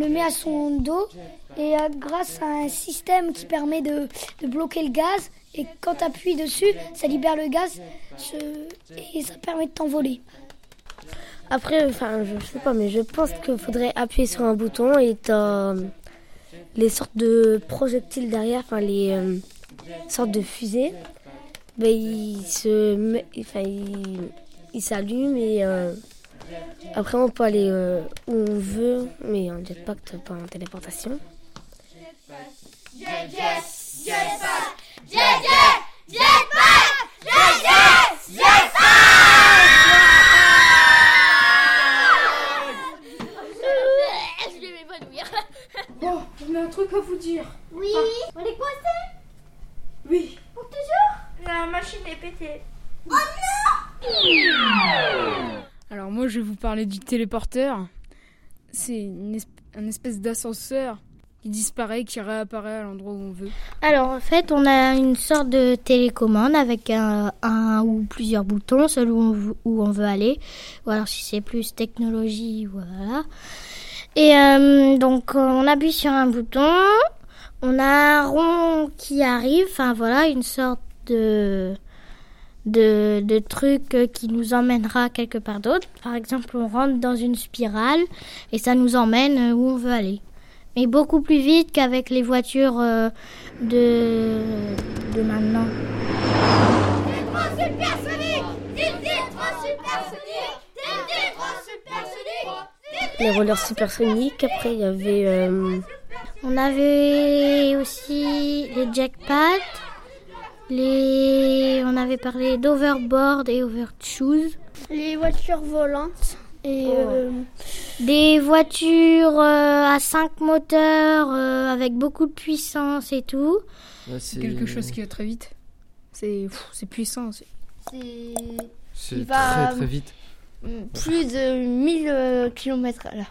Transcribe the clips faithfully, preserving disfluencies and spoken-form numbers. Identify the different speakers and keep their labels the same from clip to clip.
Speaker 1: le met à son dos et euh, grâce à un système qui permet de, de bloquer le gaz. Et quand tu appuies dessus, ça libère le gaz ce, et ça permet de t'envoler.
Speaker 2: Après, enfin, je sais pas, mais je pense qu'il faudrait appuyer sur un bouton et t'as les sortes de projectiles derrière, enfin les euh, sortes de fusées. Ben, ils se, enfin, ils, ils s'allument et euh, après on peut aller euh, où on veut, mais en jetpack, pas en téléportation.
Speaker 3: Jet, jet, jetpack, jet, jet, jetpack, jet, jet, jetpack.
Speaker 4: Je vais m'évanouir.
Speaker 5: Bon, on a un truc à vous dire.
Speaker 4: Oui, ah. On est coincés.
Speaker 5: Oui.
Speaker 4: Pour toujours.
Speaker 6: La machine est pétée.
Speaker 4: Oh non!
Speaker 7: Alors moi je vais vous parler du téléporteur. C'est une esp- un espèce d'ascenseur qui disparaît, qui réapparaît à l'endroit où on veut.
Speaker 8: Alors en fait on a une sorte de télécommande avec un, un ou plusieurs boutons selon où, où on veut aller. Ou alors si c'est plus technologie, voilà. Et euh, donc on appuie sur un bouton, on a un rond qui arrive, enfin voilà, une sorte de, de, de truc qui nous emmènera quelque part d'autre. Par exemple, on rentre dans une spirale et ça nous emmène où on veut aller. Mais beaucoup plus vite qu'avec les voitures euh, de, de maintenant.
Speaker 2: Les rollers supersoniques, après il y avait... Euh...
Speaker 8: On avait aussi les jackpots, les... on avait parlé d'overboard et overshoes.
Speaker 1: Les voitures volantes et...
Speaker 8: Oh.
Speaker 1: Euh...
Speaker 8: Des voitures euh, à cinq moteurs euh, avec beaucoup de puissance et tout.
Speaker 7: Ouais, c'est quelque chose qui va très vite. C'est, pff, c'est puissant. C'est,
Speaker 6: c'est...
Speaker 9: c'est
Speaker 6: Il
Speaker 9: très
Speaker 6: va...
Speaker 9: très vite.
Speaker 6: Plus de mille kilomètres à l'heure.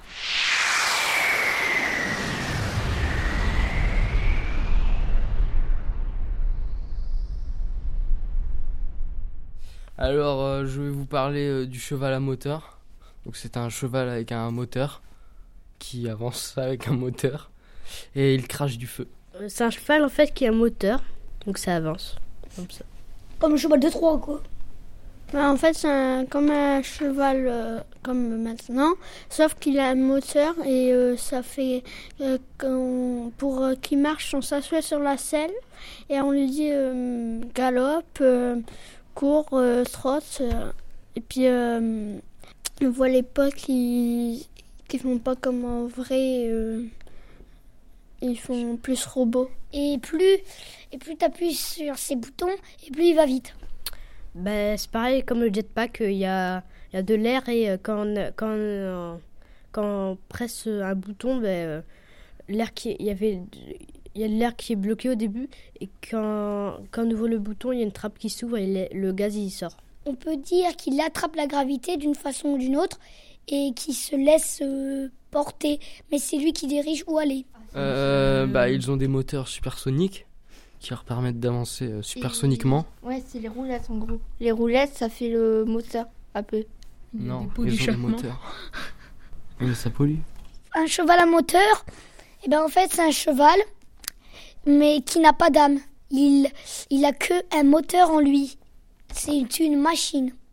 Speaker 9: Alors, euh, je vais vous parler euh, du cheval à moteur. Donc, c'est un cheval avec un moteur qui avance avec un moteur et il crache du feu.
Speaker 2: C'est un cheval en fait qui a un moteur, donc ça avance comme ça.
Speaker 1: Comme un cheval de Troie, quoi.
Speaker 10: Bah, en fait, c'est un, comme un cheval euh, comme maintenant, sauf qu'il a un moteur et euh, ça fait euh, qu'on, pour euh, qu'il marche, on s'assoit sur la selle et on lui dit euh, galope, euh, cours, euh, trotte. Euh, et puis euh, on voit les pas qui qui font pas comme en vrai. Euh, ils font plus robot.
Speaker 1: Et plus et plus t'appuies sur ces boutons et plus il va vite.
Speaker 2: Ben, c'est pareil comme le jetpack, il y a, y a de l'air et euh, quand, on, quand, on, quand on presse un bouton, ben, euh, l'air qui, y avait, y a de l'air qui est bloqué au début et quand, quand on ouvre le bouton, il y a une trappe qui s'ouvre et le, le gaz il sort.
Speaker 1: On peut dire qu'il attrape la gravité d'une façon ou d'une autre et qu'il se laisse euh, porter, mais c'est lui qui dirige où aller.
Speaker 9: Euh, bah, ils ont des moteurs supersoniques qui leur permettent d'avancer euh, supersoniquement.
Speaker 6: Et... Ouais, c'est les roulettes en gros. Les roulettes, ça fait le moteur, un peu.
Speaker 9: Non, ils ont des moteurs. Mais ça pollue.
Speaker 1: Un cheval à moteur, eh ben en fait c'est un cheval, mais qui n'a pas d'âme. Il, il a que un moteur en lui. C'est une machine.